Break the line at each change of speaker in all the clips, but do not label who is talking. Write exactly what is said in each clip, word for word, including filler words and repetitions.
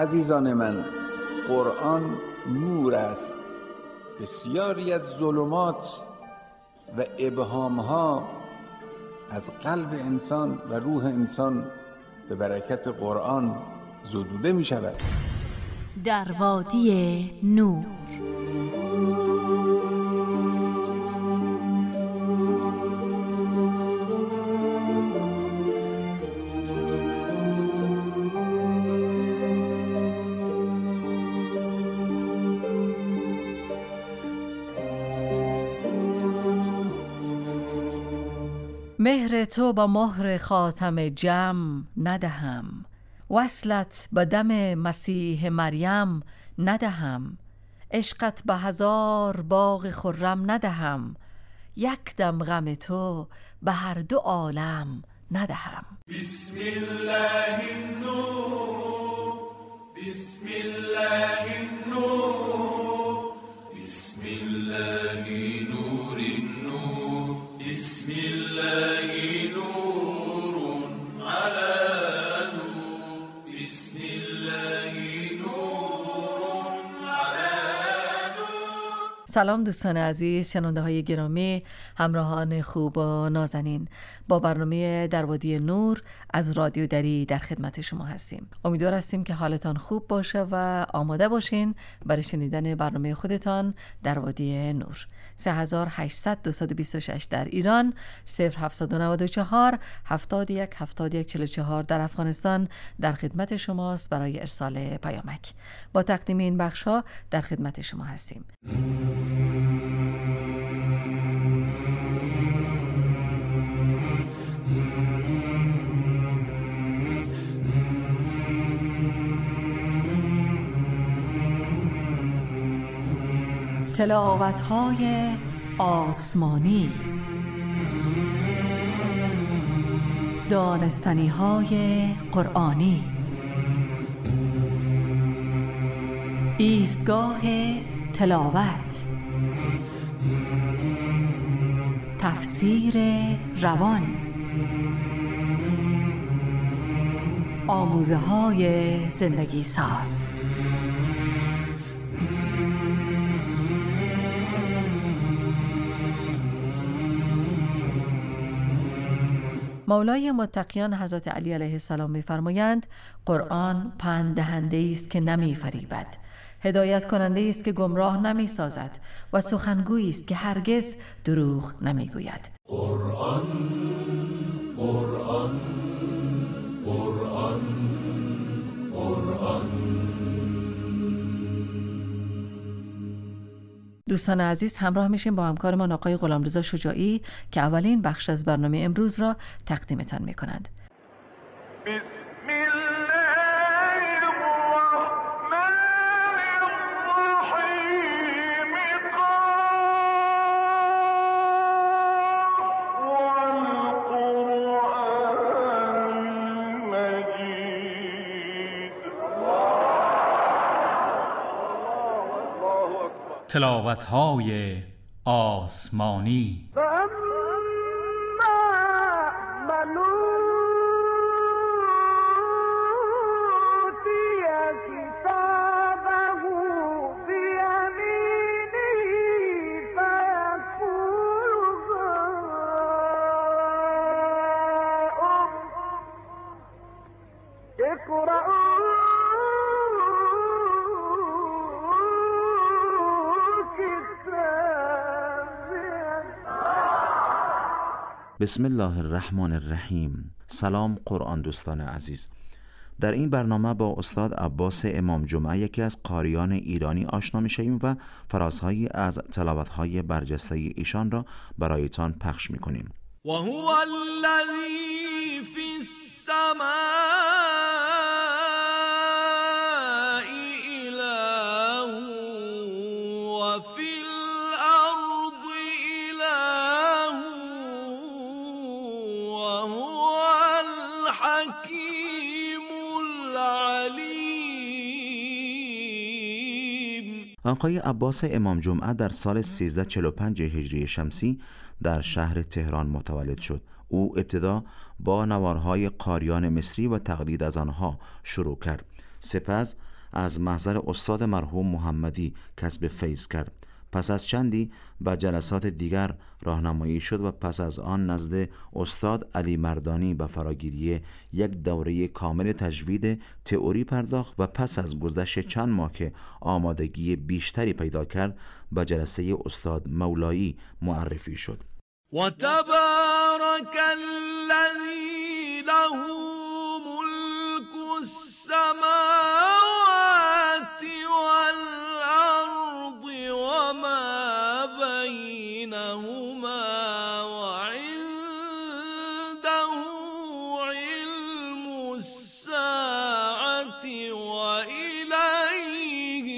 عزیزان من، قرآن نور است. بسیاری از ظلمات و ابهامها از قلب انسان و روح انسان به برکت قرآن زدوده می شود.
در وادی نور.
مهر تو با مهر خاتم جم ندهم، وصلت به دم مسیح مریم ندهم. عشقت به هزار باغ خرم ندهم، یک دم غم تو به هر دو عالم ندهم.
بسم الله النور، بسم الله النور، بسم الله نور النور، بسم الله نور على نور، بسم الله نور على نور.
سلام دوستان عزیز، شنونده های گرامی، همراهان خوب و نازنین، با برنامه در وادی نور از رادیو دری در خدمت شما هستیم. امیدوار هستیم که حالتان خوب باشه و آماده باشین برای شنیدن برنامه خودتان در وادی نور. سه هزار و هشتصد و بیست و شش در ایران، صفر هفتصد و نود و چهار هفتاد و یک هفتاد و یک چهل و چهار در افغانستان در خدمت شماست برای ارسال پیامک. با تقدیم این بخش ها در خدمت شما هستیم. تلاوت‌های آسمانی، دانستنی‌های قرآنی، ایستگاه تلاوت، تفسیر روان، آموزه‌های زندگی ساز. مولای متقیان حضرت علی علیه السلام می‌فرمایند قرآن پند دهنده است که نمی‌فریبد، هدایت کننده است که گمراه نمی‌سازد و سخنگویی است که هرگز دروغ نمی‌گوید.
قرآن قرآن قرآن قرآن.
دوستان عزیز، همراه میشیم با همکارمان آقای غلامرضا شجاعی که اولین بخش از برنامه امروز را تقدیمتان میکنند.
تلاوت‌های آسمانی.
بسم الله الرحمن الرحیم. سلام قرآن دوستان عزیز. در این برنامه با استاد عباس امام جمعه، یکی از قاریان ایرانی، آشنا میشیم و فرازهایی از تلاوت‌های برجسته ایشان را برایتان پخش میکنیم.
و هو الذی فی السماء اله و فی الارض اله و هو الحکیم العلیم.
آقای عباس امام جمعه در سال سیزده چهل و پنج هجری شمسی در شهر تهران متولد شد. او ابتدا با نوارهای قاریان مصری و تقلید از آنها شروع کرد. سپس از محضر استاد مرحوم محمدی کسب فیض کرد. پس از چندی به جلسات دیگر راهنمایی شد و پس از آن نزد استاد علی مردانی به فراگیری یک دوره کامل تجوید تئوری پرداخت و پس از گذشت چند ماه که آمادگی بیشتری پیدا کرد به جلسه استاد مولایی معرفی شد.
و تبارک الذی له ملک السماوات والارض و ما بینهما و عنده علم الساعة و الیه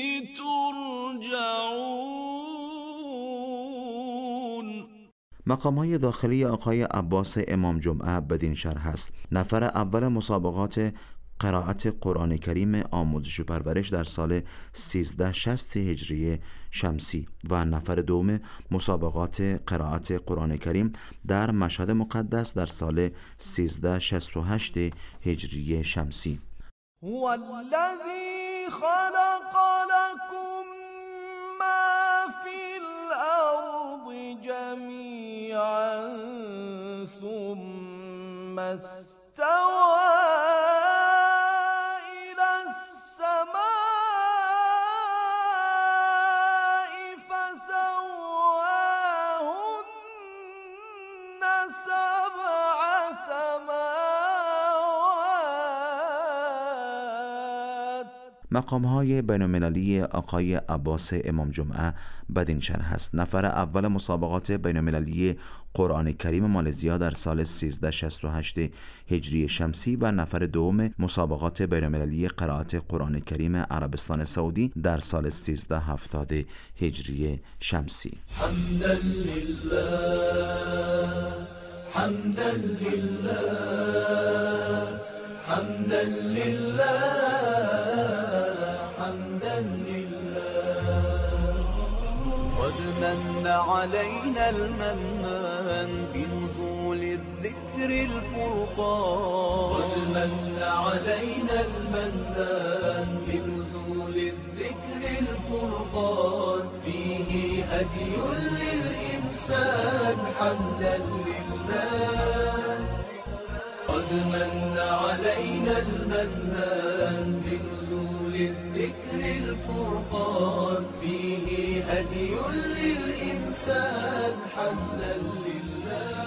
ترجعون.
مقام‌های داخلی آقای عباس امام جمعه بدین شرح است: نفر اول مسابقات قرائت قرآن کریم آموزش و پرورش در سال سیزده شصت هجری شمسی و نفر دوم مسابقات قرائت قرآن کریم در مشهد مقدس در سال سیزده شصت و هشت هجری شمسی.
هو الذی خلق لكم ما فی الارض جمیعا ثم استوى
مقام‌های بین‌المللی آقای عباس امام جمعه بدین شرح است: نفر اول مسابقات بین‌المللی قرآن کریم مالزیا در سال سیزده شصت و هشت هجری شمسی و نفر دوم مسابقات بین‌المللی قرائت قرآن کریم عربستان سعودی در سال سیزده هفتاد هجری شمسی.
حمدا لله حمدا لله حمدا لله من علينا المنان بنزول الذكر الفرقان قد من علينا المنان بنزول الذكر الفرقان فيه هدي للإنسان حمدا لله قد من علينا المنان بنزول الذكر الفرقان فيه هدي للإنسان حمدا لله.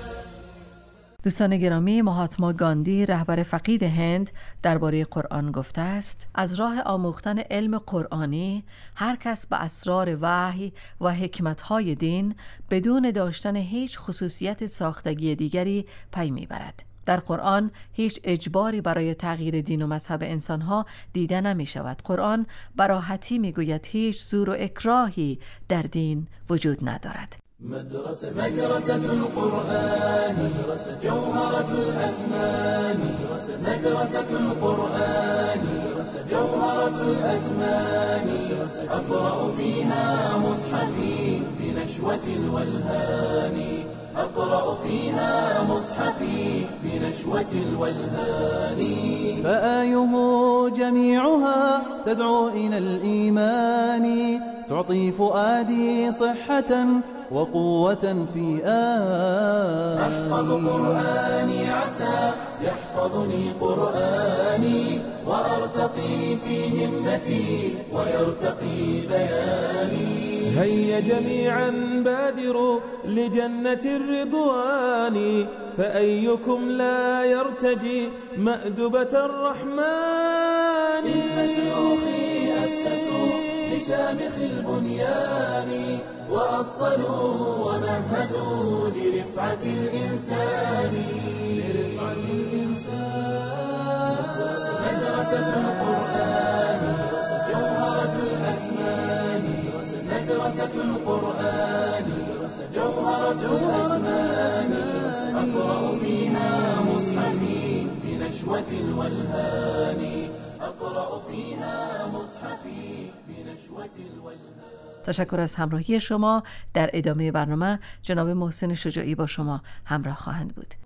دوستان گرامی، مهاتما گاندی رهبر فقید هند درباره قرآن گفته است: از راه آموختن علم قرآنی هر کس به اسرار وحی و حکمت‌های دین بدون داشتن هیچ خصوصیت ساختگی دیگری پی می‌برد. در قرآن هیچ اجباری برای تغییر دین و مذهب انسانها دیده نمی شود. قرآن براحتی می گوید هیچ زور و اکراهی در دین وجود ندارد.
مدرسة مدرسة القرآن جوهرة الأزمان مدرسة القرآن جوهرة الأزمان أقرأ فيها مصحفي بنشوة الولهان أقرأ فيها مصحفي بنشوة الولهان فآيه جميعها تدعو إلى الإيمان تعطي فؤادي صحة وقوة في آن أحفظ قرآني عسى يحفظني قرآني وأرتقي في همتي ويرتقي بياني هيا جميعا بادروا لجنة الرضوان فأيكم لا يرتجي مأدبة الرحمن إن شيوخي أسسوا لشامخ البنيان وأصلوا ومهدوا لرفعة الإنسان لرفعة الإنسان مدرسة القرآن جوهرة الأزمان مدرسة القرآن جوهرة الأزمان أقرأ فيها مصحفي بنشوة الولهان أقرأ فيها مصحفي بنشوة الولهان.
تشکر از همراهی شما. در ادامه برنامه جناب محسن شجاعی با شما همراه خواهند بود.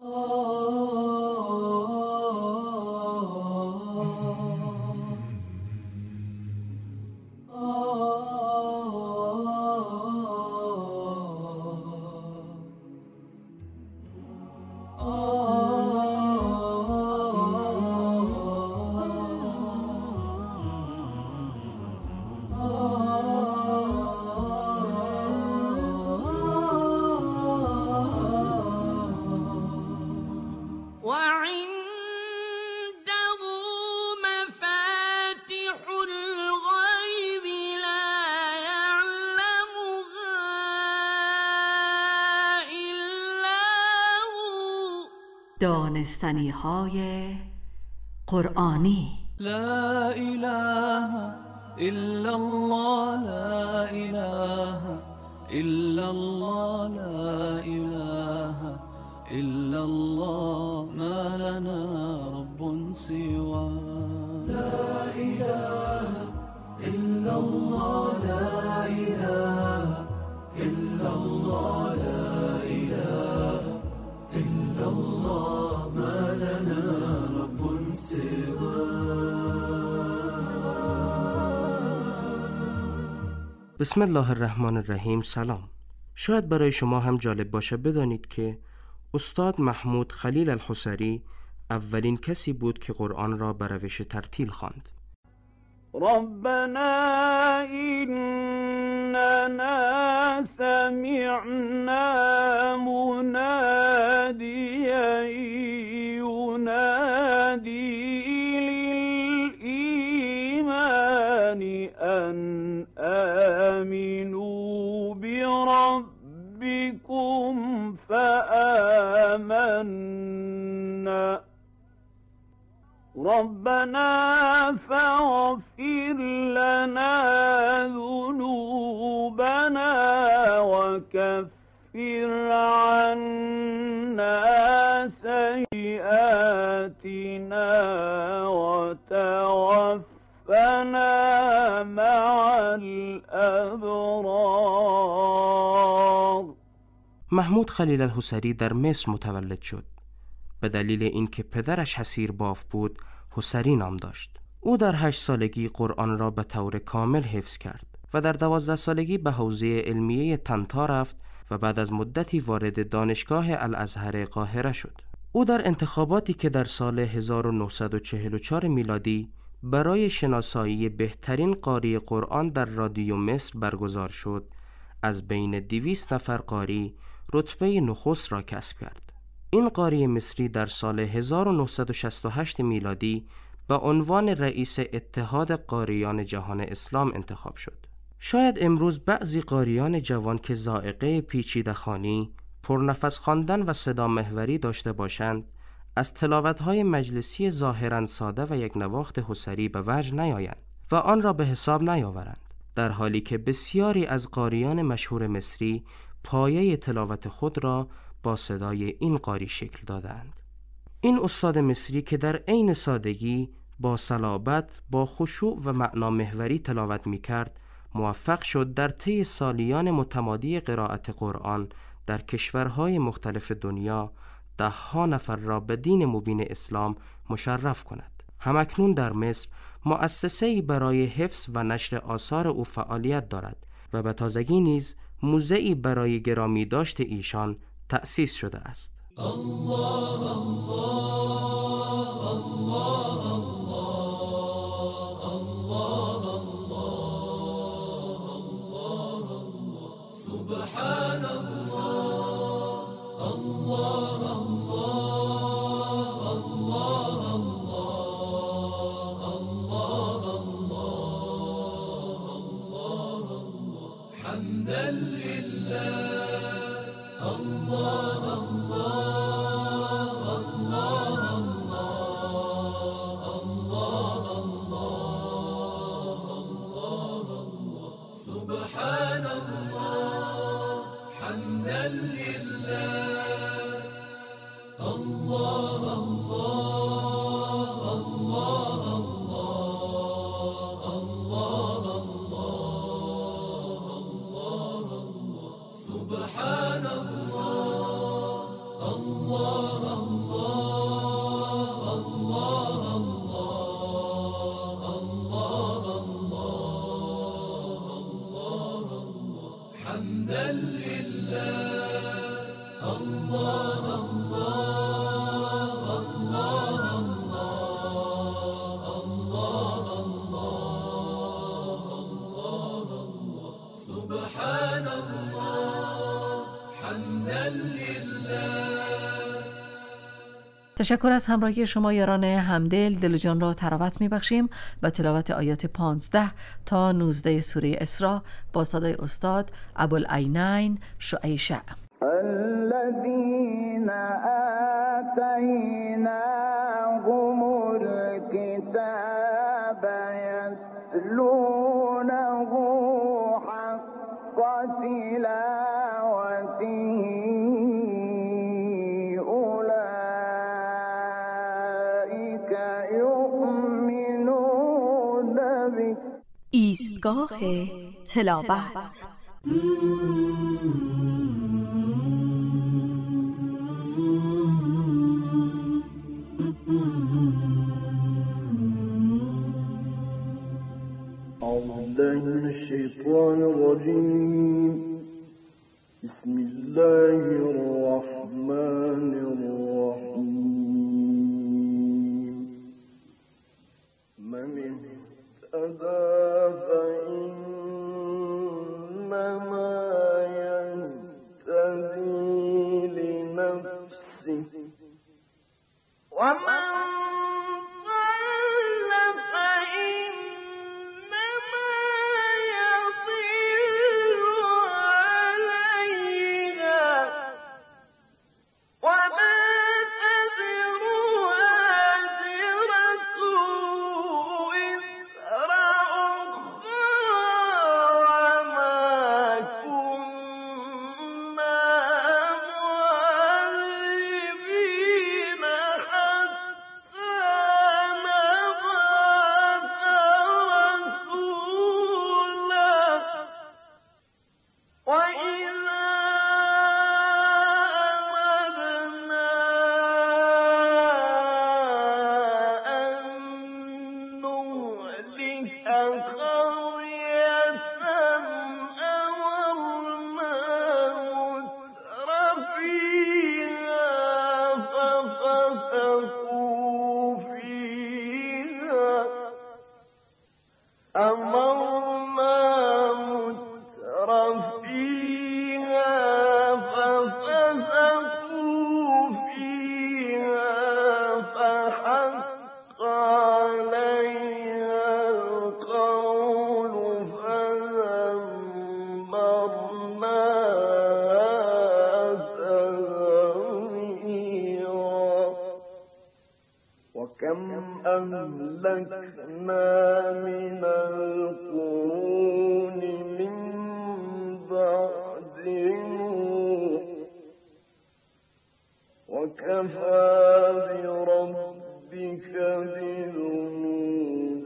دانستنی های قرآنی.
لا اله الا الله، لا اله الا الله، لا اله الا الله، ما لنا رب سواه. لا اله الا الله، لا اله الا الله، لا اله الا الله، ما لنا رب سواه.
بسم الله الرحمن الرحیم. سلام. شاید برای شما هم جالب باشه بدانید که استاد محمود خلیل الحصری اولین کسی بود که قرآن را به روش ترتیل خواند.
ربنا إننا سمعنا مناديا ينادي للإيمان أن آمنوا بربكم فآمنا ربنا فاغفر لنا ذنوبنا وكفر عنا سيئاتنا وتوفنا مع الأبرار.
محمود خلیل الحصری در مصر متولد شد. به دلیل اینکه پدرش حصیر باف بود، حصری نام داشت. او در هشت سالگی قرآن را به طور کامل حفظ کرد و در دوازده سالگی به حوزه علمیه طنطا رفت و بعد از مدتی وارد دانشگاه الازهر قاهره شد. او در انتخاباتی که در سال هزار و نهصد و چهل و چهار میلادی برای شناسایی بهترین قاری قرآن در رادیو مصر برگزار شد، از بین دویست نفر قاری رتبه نخست را کسب کرد. این قاری مصری در سال هزار و نهصد و شصت و هشت میلادی به عنوان رئیس اتحاد قاریان جهان اسلام انتخاب شد. شاید امروز بعضی قاریان جوان که ذائقه پیچیده خوانی، پرنفس خواندن و صدا محوری داشته باشند، از تلاوت‌های مجلسی ظاهراً ساده و یک نواخت حصری به وجه نیایند و آن را به حساب نیاورند، در حالی که بسیاری از قاریان مشهور مصری پایه تلاوت خود را با صدای این قاری شکل دادند. این استاد مصری که در عین سادگی با صلابت، با خشوع و معنا محوری تلاوت می کرد، موفق شد در طی سالیان متمادی قرائت قرآن در کشورهای مختلف دنیا ده ها نفر را به دین مبین اسلام مشرف کند. همکنون در مصر مؤسسه‌ای برای حفظ و نشر آثار او فعالیت دارد و به تازگی نیز موزه‌ای برای گرامی داشت ایشان تأسیس شده است.
الله الله الله الله الله الله سبحان الله الله الله الله الله الله حمدا لله الله الله الله الله الله الله سبحان الله حمدا لله الله الله الله الله الله الله سبحان الله الله الله الله الله الله حمدا لله الله الله الله الله الله سبحان الله حمدا لله.
تشکر از همراهی شما یاران همدل. دل و جان را تراوت میبخشیم و تلاوت آیات پانزده تا نوزده سوره اسراء با صدای استاد ابوالعینین شعیشع.
الذين
آتيناهم الكتاب يتلونه حق تلاوته أولئك يؤمنون به.
ایستگاه تلاوت.
أعوذ بالله من الشيطان الرجيم. بسم الله الرحمن الرحيم. من اهتدى فإنما يهتدي لنفسه ومن أهلكنا من القرون من بعد نوح وكفى بربك بذنوب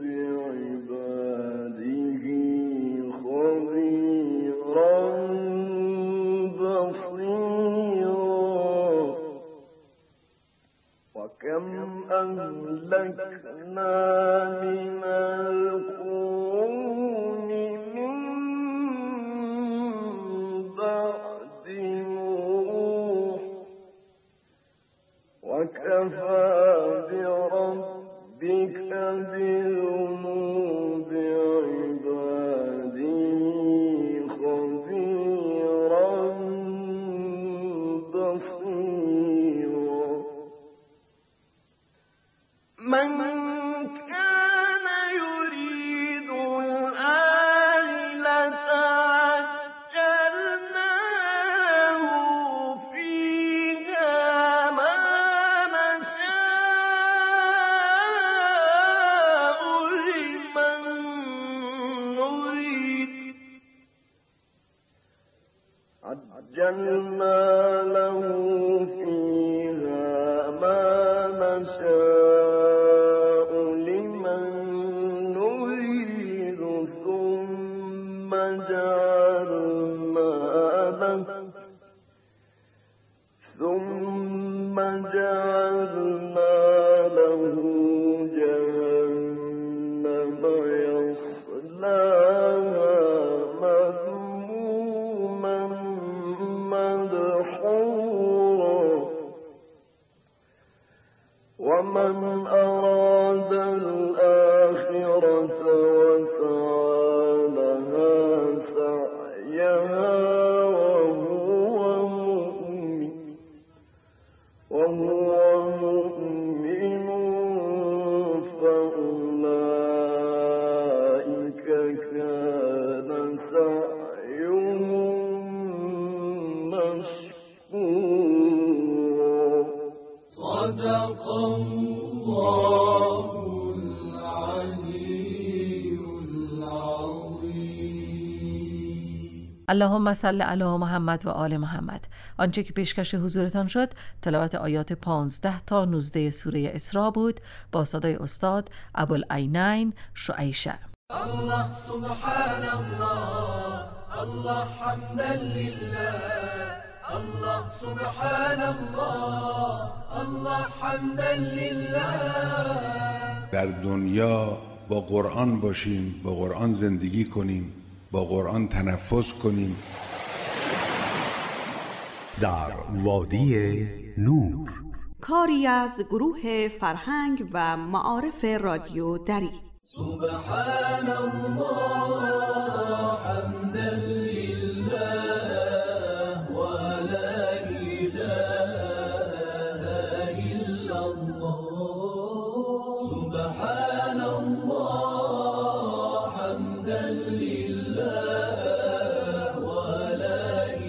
عباده خبيرا بصيرا وكم أهلكنا من القرون من بعد نوح وكفى بربك بذنوب عباده خبيرا بصيرا. من كان يريد الآخرة عجلنا له فيها ما نشاء لمن نريد عجلنا له فيها ما نشاء لمن نريد ثم جعلنا له ثم جعلنا له جهنم يصلاها مذموما مدحورا. ومن أراد الآخرة وسعى لها سعيها وهو مؤمن وهو مؤمن فأولئك كان سعيهم مشكورا.
اللهم صل علی محمد و آل محمد. آنچه که پیشکش حضورتان شد تلاوت آیات پانزده تا نوزده سوره اسراء بود با صدای استاد ابوالعینین شعیشه.
الله سبحان الله، الله حمدا لله، الله سبحان الله، الله حمدا لله.
در دنیا با قرآن باشیم، با قرآن زندگی کنیم، با قرآن تنفس کنیم.
در وادی نور،
کاری از گروه فرهنگ و معارف رادیو دری.
سبحان الله حمدا لله و لا اله الا الله. سبحان الله حمدا لله و لا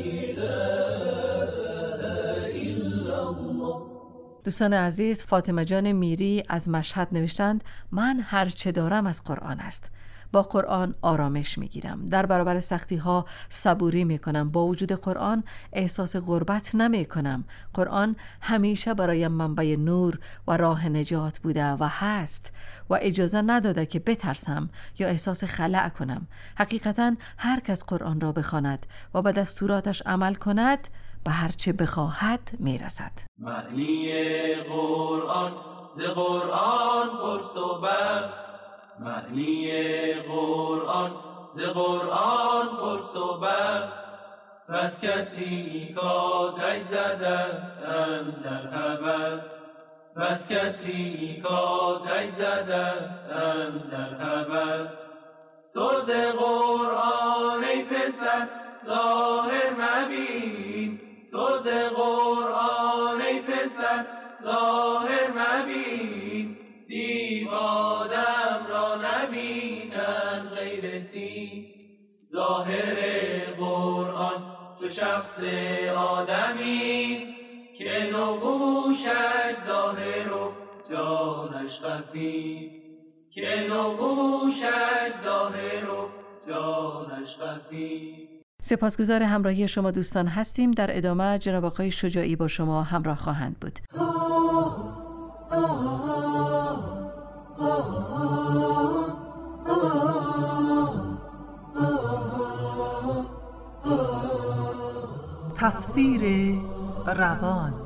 اله الا الله.
دوستان عزیز، فاطمه جان میری از مشهد نوشتند من هر چه دارم از قرآن است. با قرآن آرامش میگیرم، در برابر سختی ها صبوری میکنم، با وجود قرآن احساس غربت نمی کنم. قرآن همیشه برایم منبع نور و راه نجات بوده و هست و اجازه نداده که بترسم یا احساس خلأ کنم. حقیقتا هر کس قرآن را بخواند و به دستوراتش عمل کند به هر چه بخواهد میرسد.
معنی قرآن ز قرآن پرس و بخش، معنی قرآن ز قرآن پرس و بخش. پس کسی کاتش زدست اندر هوس، پس کسی کاتش زدست اندر هوس. تو ز قرآن ای پسر ظاهر مبین، تو ز قرآن ای پسر ظاهر مبین. دیو آدم را نبینن غیرتی، ظاهر قرآن چو شخص آدمیست که نقوشش ظاهر و جانش خفیست، که نقوشش ظاهر و جانش خفیست.
سپاسگزار همراهی شما دوستان هستیم. در ادامه جناب آقای شجاعی با شما همراه خواهند بود.
تفسیر روان.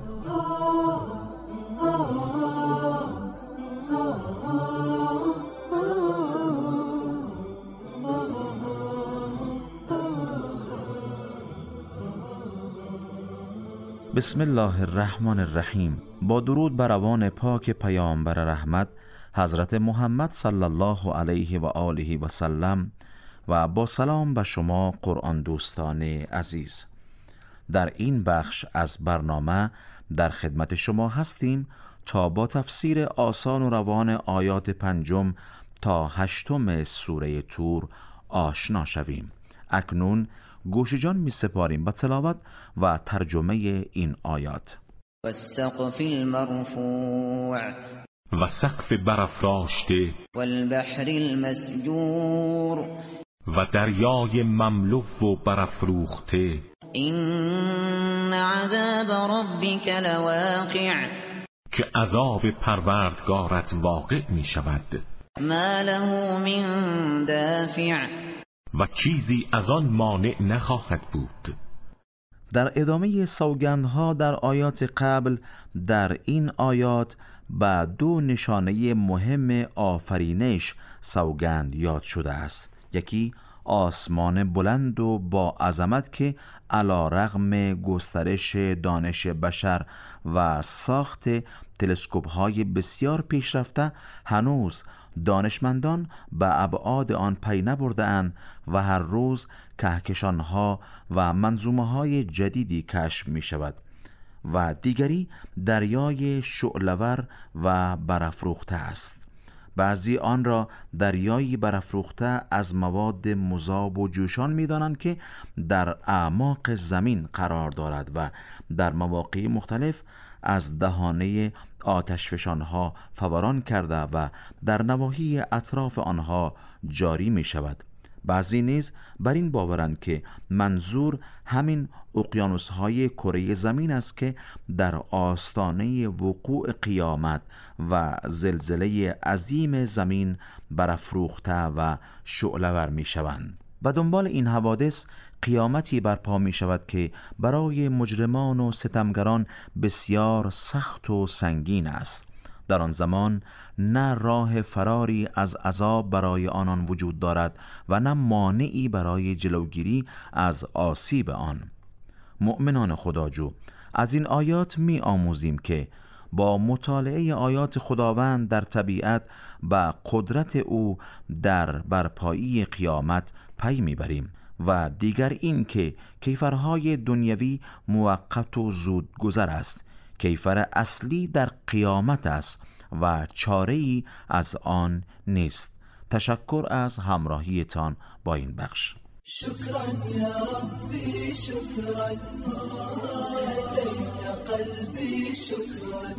بسم الله الرحمن الرحیم. با درود بر روان پاک پیامبر رحمت حضرت محمد صلی الله علیه و آله و سلم و با سلام به شما قرآن دوستان عزیز. در این بخش از برنامه در خدمت شما هستیم تا با تفسیر آسان و روان آیات پنجم تا هشتم سوره طور آشنا شویم. اکنون گوش جان می سپاریم به تلاوت و ترجمه این آیات.
والسقف المرفوع،
و سقف برافراشته،
والبحر المسجور،
و دریای مملو و برافروخته.
این عذاب ربک لواقع،
که عذاب پروردگارت واقع می شود.
ما له من دافع،
و چیزی از آن مانع نخواهد بود.
در ادامه سوگندها در آیات قبل، در این آیات با دو نشانه مهم آفرینش سوگند یاد شده است. یکی آسمان بلند و با عظمت که علی رغم گسترش دانش بشر و ساخت تلسکوپ های بسیار پیشرفته هنوز دانشمندان به ابعاد آن پی نبرده‌اند و هر روز کهکشان‌ها و منظومه‌های جدیدی کشف می‌شود. و دیگری دریای شعله‌ور و برافروخته است. بعضی آن را دریایی برافروخته از مواد مذاب و جوشان می‌دانند که در اعماق زمین قرار دارد و در مواقع مختلف از دهانه آتشفشانها فوران کرده و در نواحی اطراف آنها جاری می شود. بعضی نیز بر این باورند که منظور همین اقیانوس‌های کره زمین است که در آستانه وقوع قیامت و زلزله عظیم زمین برافروخته و شعله‌ور می شوند. و دنبال این حوادث قیامتی برپا می شود که برای مجرمان و ستمگران بسیار سخت و سنگین است. در آن زمان نه راه فراری از عذاب برای آنان وجود دارد و نه مانعی برای جلوگیری از آسیب آن. مؤمنان خداجو، از این آیات می آموزیم که با مطالعه آیات خداوند در طبیعت و قدرت او در برپایی قیامت پی میبریم و دیگر این که کیفرهای دنیوی موقت و زود گذر است. کیفر اصلی در قیامت است و چاره‌ای از آن نیست. تشکر از همراهیتان با این بخش.
شكرا يا ربي شكرا هديت قلبي شكرا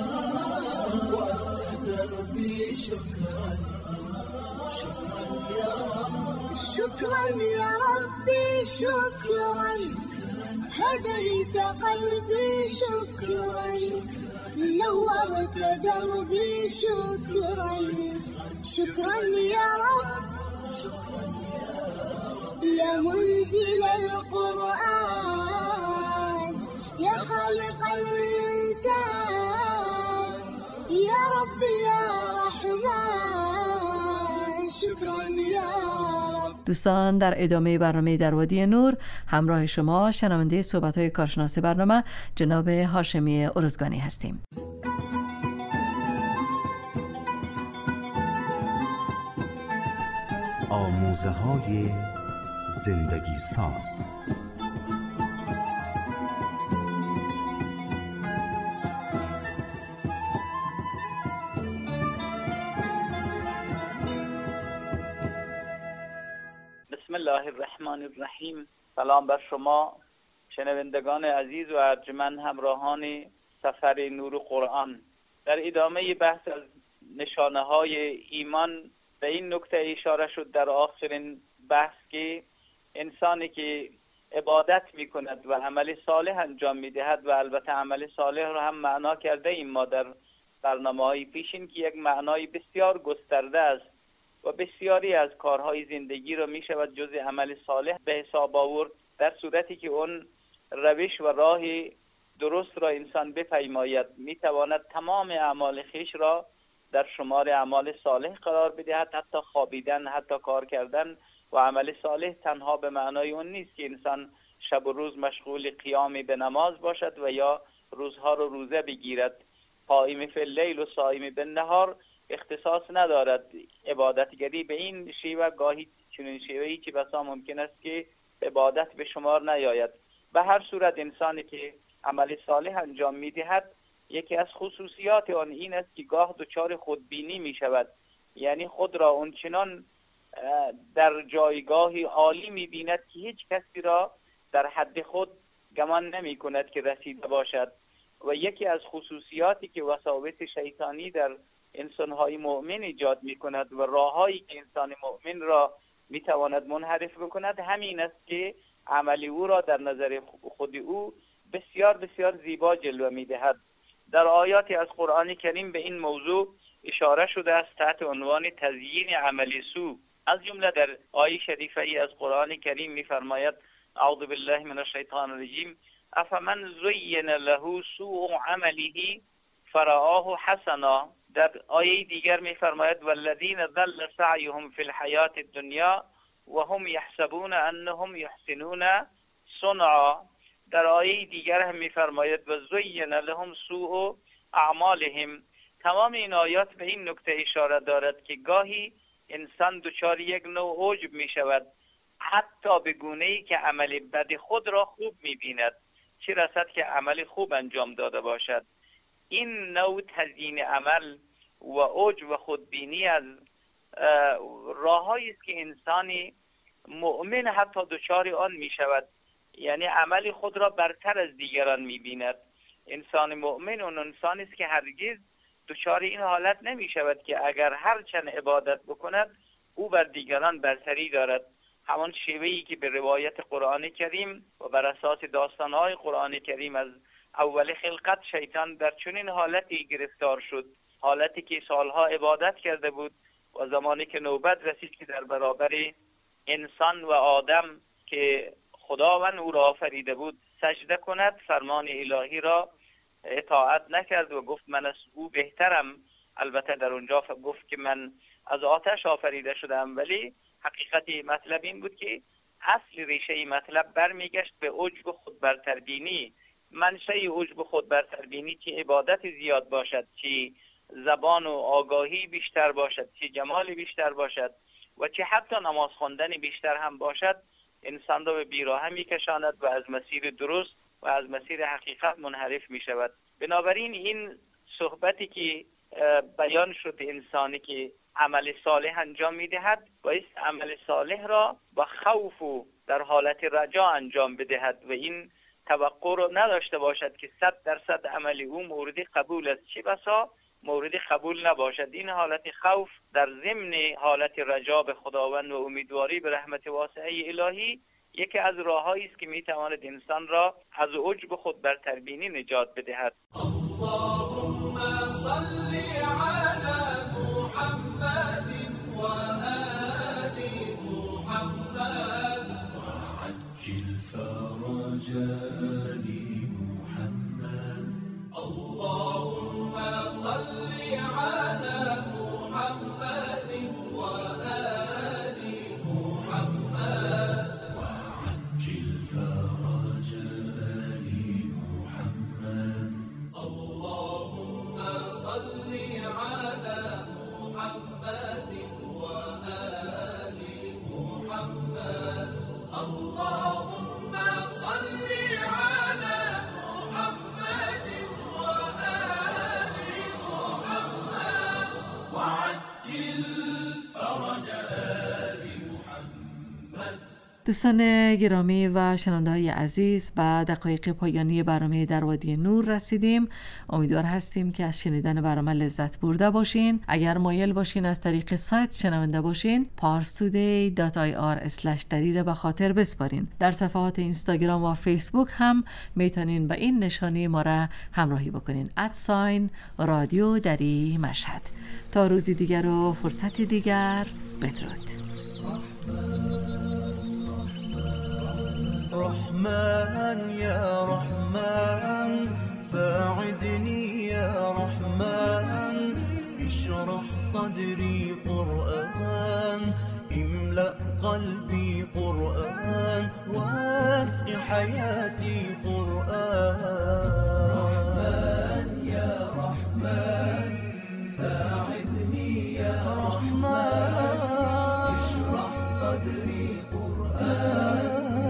وأنت دربي شكرا شكرا يا رب
شكرا يا ربي شكرا هديت قلبي شكرا نورت دربي شكرا شكرا يا رب يا منزل القرآن يا خالق الإنسان يا رب يا رحمن شكرا يا رب.
دوستان، در ادامه برنامه در وادی نور همراه شما شنونده صحبت‌های کارشناس برنامه جناب هاشمی ارزگانی هستیم.
آموزه های زندگی ساز.
بسم الله الرحمن الرحیم. سلام بر شما شنوندگان عزیز و ارجمند همراهان سفر نور قرآن. در ادامه بحث از نشانه های ایمان به این نکته اشاره شد در آخرین بحث که انسانی که عبادت می کند و عمل صالح انجام می دهد و البته عمل صالح رو هم معنا کرده ایم ما در برنامه های پیشین که یک معنای بسیار گسترده است و بسیاری از کارهای زندگی رو می شود جز عمل صالح به حساب آورد در صورتی که اون روش و راه درست را انسان بپیماید. می تواند تمام اعمال خویش را در شمار اعمال صالح قرار بدهد، حتی خوابیدن، حتی کار کردن. و عمل صالح تنها به معنای اون نیست که انسان شب و روز مشغول قیام به نماز باشد و یا روزها رو روزه بگیرد. قائم فی اللیل و صائم بالنهار اختصاص ندارد. عبادتگری به این شیوه گاهی چنین شیوهی که بسا ممکن است که عبادت به شمار نیاید. به هر صورت انسانی که عمل صالح انجام می‌دهد یکی از خصوصیات آن این است که گاه دچار خودبینی می شود، یعنی خود را اونچنان در جایگاهی عالی می بیند که هیچ کسی را در حد خود گمان نمی کند که رسیده باشد. و یکی از خصوصیاتی که وساوس شیطانی در انسانهای مؤمن ایجاد می کند و راههایی که انسان مؤمن را می تواند منحرف بکند همین است که عملی او را در نظر خود او بسیار بسیار زیبا جلوه می دهد. در آیاتی از قرآن کریم به این موضوع اشاره شده است تحت عنوان تزیین عمل سو. از جمله در آیه شریفه ای از قرآن کریم می‌فرماید اعوذ بالله من الشیطان الرجیم افمن زین له سوء عمله فرآه حسنا. در آیه دیگر می‌فرماید والذین ضل سعیهم فی الحیاة الدنیا وهم یحسبون انهم یحسنون صنعا. در آیه دیگر هم می‌فرماید و زین لهم سوء اعمالهم. تمام این آیات به این نکته اشاره دارد که گاهی انسان دچار یک نوع عجب می شود، حتی به گونه‌ای که عمل بد خود را خوب می بیند، چه رسد که عمل خوب انجام داده باشد. این نوع تزیین عمل و عجب و خودبینی از راه‌هایی است که انسانی مؤمن حتی دچار آن می شود، یعنی عمل خود را برتر از دیگران می بیند. انسان مؤمن اون انسانی است که هرگز دچار این حالت نمی شود که اگر هر چند عبادت بکند او بر دیگران برتری دارد. همان شیوهی که به روایت قرآن کریم و بر اساس داستانهای قرآن کریم از اول خلقت شیطان در چنین حالتی گرفتار شد، حالتی که سالها عبادت کرده بود و زمانی که نوبت رسید که در برابر انسان و آدم که خداوند او را آفریده بود سجده کند، فرمان الهی را اطاعت نکرد و گفت من از او بهترم. البته در اونجا گفت که من از آتش آفریده شدم، ولی حقیقت مطلب این بود که اصل ریشه مطلب برمیگشت به عجب خود برتربینی. منشأ عجب خود برتربینی که عبادت زیاد باشد، که زبان و آگاهی بیشتر باشد، که جمال بیشتر باشد و چه حتی نماز خواندن بیشتر هم باشد، انسان را به بیراهه میکشاند و از مسیر درست و از مسیر حقیقت منحرف می شود. بنابراین این صحبتی که بیان شد انسانی که عمل صالح انجام می دهد باید عمل صالح را با خوف و در حالت رجا انجام بدهد و این توقع رو نداشته باشد که صد درصد عمل او مورد قبول است، چه بسا مورد قبول نباشد. این حالت خوف در ضمن حالت رجا به خداوند و امیدواری به رحمت واسعه الهی یکی از راههایی است که میتواند انسان را از عجب خود برتربینی نجات بدهد.
اللهم صل علی محمد و آل محمد وعجل فرج آل محمد. اللهم صل علی محمد و آل محمد وعجل فرج آل محمد. اللهم صل على محمد وآل محمد. اللهم صل على محمد وآل محمد وعجل فرج آل محمد.
دوستان گرامی و شنونده‌های عزیز، به دقایق پایانی برنامه در وادی نور رسیدیم. امیدوار هستیم که از شنیدن برنامه لذت برده باشین. اگر مایل باشین از طریق سایت شنونده باشین، parstoday دات آی آر اسلش دری را به خاطر بسپارین. در صفحات اینستاگرام و فیسبوک هم میتونین به این نشانی ما را همراهی بکنین، ادساین رادیو دری مشهد. تا روزی دیگر و فرصتی دیگر، بدرود.
رحمن يا رحمن ساعدني يا رحمن اشرح صدري قرآن املأ قلبي قرآن واسع حياتي قرآن. رحمن يا رحمن ساعدني يا رحمن اشرح صدري قرآن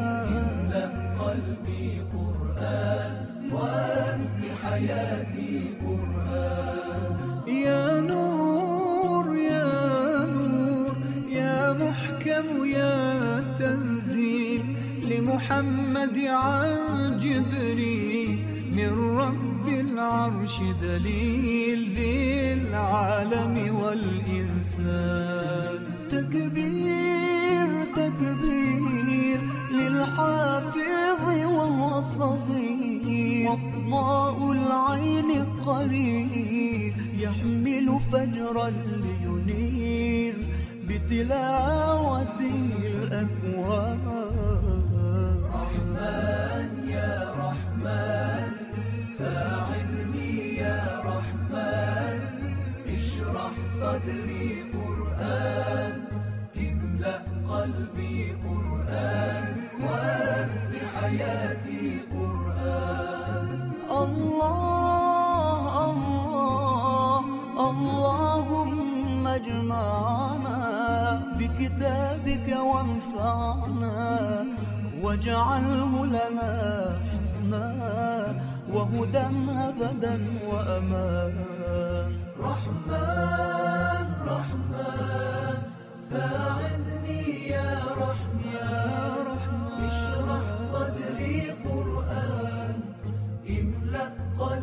قلبي قرآن واسم حياتي قرآن. يا نور يا نور يا محكم يا تنزيل لمحمد عن جبريل من رب العرش دليل للعالم والإنسان. تكبير تكبير للحافظ وهو صغير وضاء العين قرير يحمل فجرا لينير بتلاوته الأكوان. رحمن يا رحمن ساعدني يا رحمن اشرح صدري قرآن املأ قلبي قرآن واسع حياتي قرآن. الله الله اللهم اجمعنا بكتابك وانفعنا واجعله لنا حسنا وهدى أبدا وأمان. رحمن رحمن ساعدني يا رحمن اشرح صدري قرآن املأ قلبي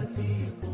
عتيق